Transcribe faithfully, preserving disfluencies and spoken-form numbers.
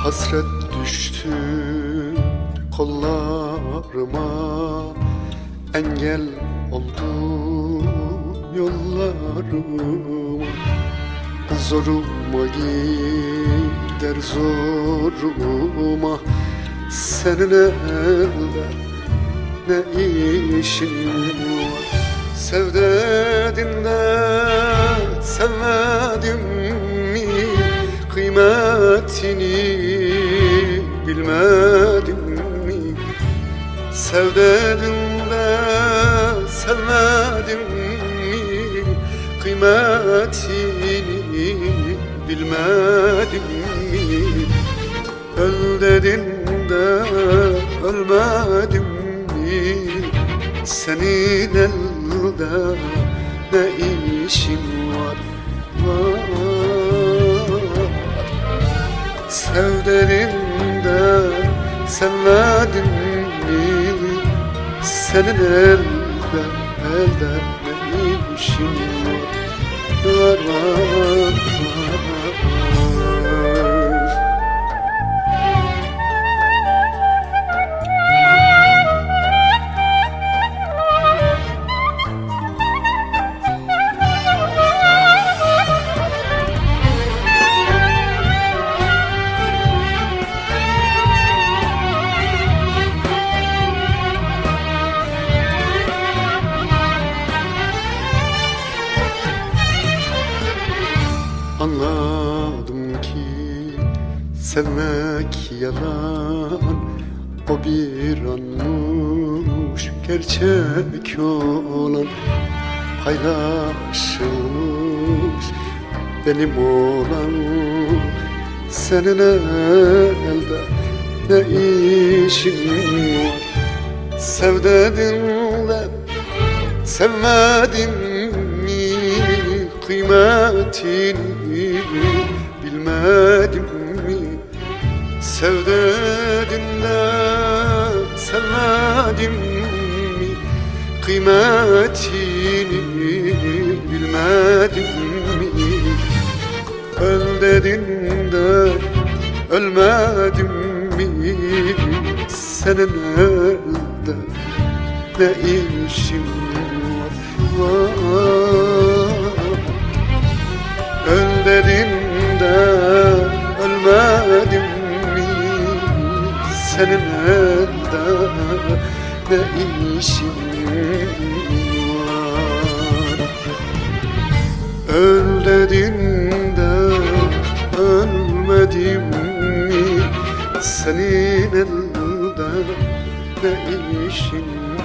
Hasret düştü kollarıma, engel oldu yollarıma. Zoruma gider zoruma, senin elde ne işin var? Sev dedin de sevmedim mi, kıymetini bilmedim mi? Sev dedin de sevmedim mi, kıymetini bilmedim mi? Öl dedin de ölmedim mi? Senin elde ne işin var? Var. Sev dedin de sevmedim mi? Senin elde, elde ne işin var? Var, var, var. Anladım ki sevmek yalan, o bir anmış gerçek olan. Paylaşılmış benim olan, senin elde ne işin var? Sev dedin de sevmedim mi, kıymetini bilmedim mi? Sev dedin de sevmedim mi, kıymetini bilmedim mi? Öl dedin de ölmedim mi? Senin elde ne işin var? Var. Öl dedin de ölmedim mi? Senin elde ne işin var? Öl dedin de ölmedim mi? Senin elde ne işin var?